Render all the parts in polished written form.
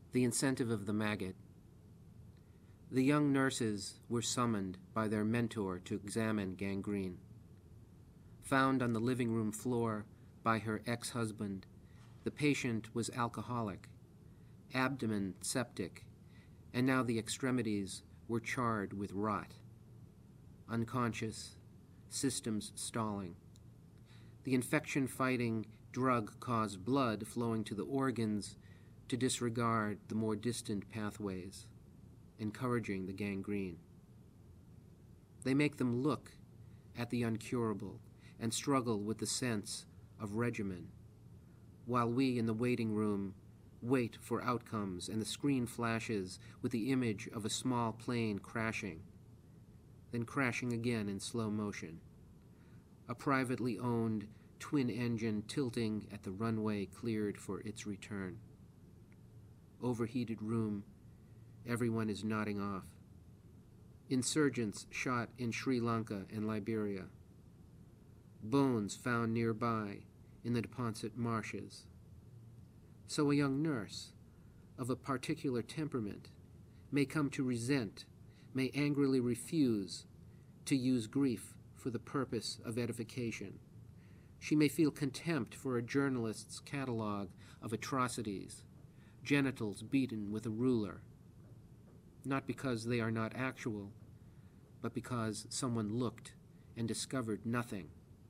The incentive of the maggot. The young nurses were summoned by their mentor to examine gangrene. Found on the living room floor by her ex-husband, the patient was alcoholic, abdomen septic, and now the extremities were charred with rot. Unconscious, systems stalling. The infection-fighting drug caused blood flowing to the organs to disregard the more distant pathways, encouraging the gangrene. They make them look at the uncurable and struggle with the sense of regimen, while we in the waiting room wait for outcomes and the screen flashes with the image of a small plane crashing, then crashing again in slow motion. A privately owned twin engine tilting at the runway cleared for its return. Overheated room, everyone is nodding off. Insurgents shot in Sri Lanka and Liberia. Bones found nearby in the Neponset marshes. So a young nurse of a particular temperament may come to resent, may angrily refuse to use grief for the purpose of edification. She may feel contempt for a journalist's catalog of atrocities, genitals beaten with a ruler, not because they are not actual, but because someone looked and discovered nothing.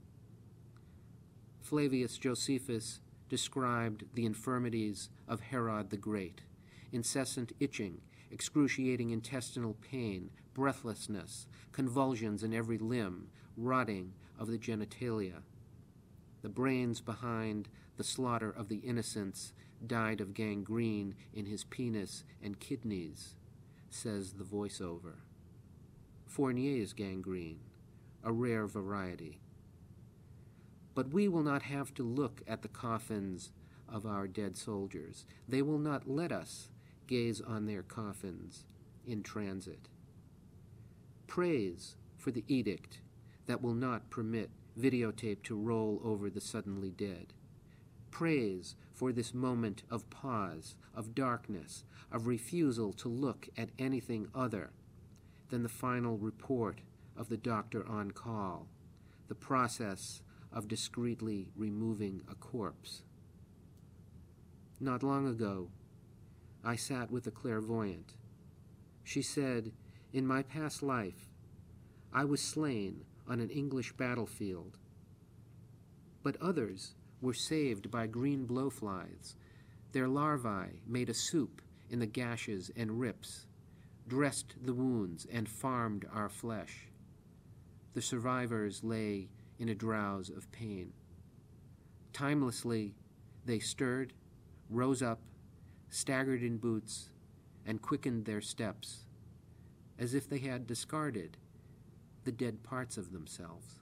Flavius Josephus described the infirmities of Herod the Great: incessant itching, excruciating intestinal pain, breathlessness, convulsions in every limb, rotting of the genitalia. The brains behind the slaughter of the innocents died of gangrene in his penis and kidneys, says the voiceover. Fournier's gangrene, a rare variety. But we will not have to look at the coffins of our dead soldiers. They will not let us gaze on their coffins in transit. Praise for the edict that will not permit videotape to roll over the suddenly dead. Praise for this moment of pause, of darkness, of refusal to look at anything other than the final report of the doctor on call, the process of discreetly removing a corpse. Not long ago, I sat with a clairvoyant. She said, in my past life, I was slain on an English battlefield, but others were saved by green blowflies. Their larvae made a soup in the gashes and rips, dressed the wounds, and farmed our flesh. The survivors lay in a drowse of pain. Timelessly, they stirred, rose up, staggered in boots, and quickened their steps, as if they had discarded the dead parts of themselves.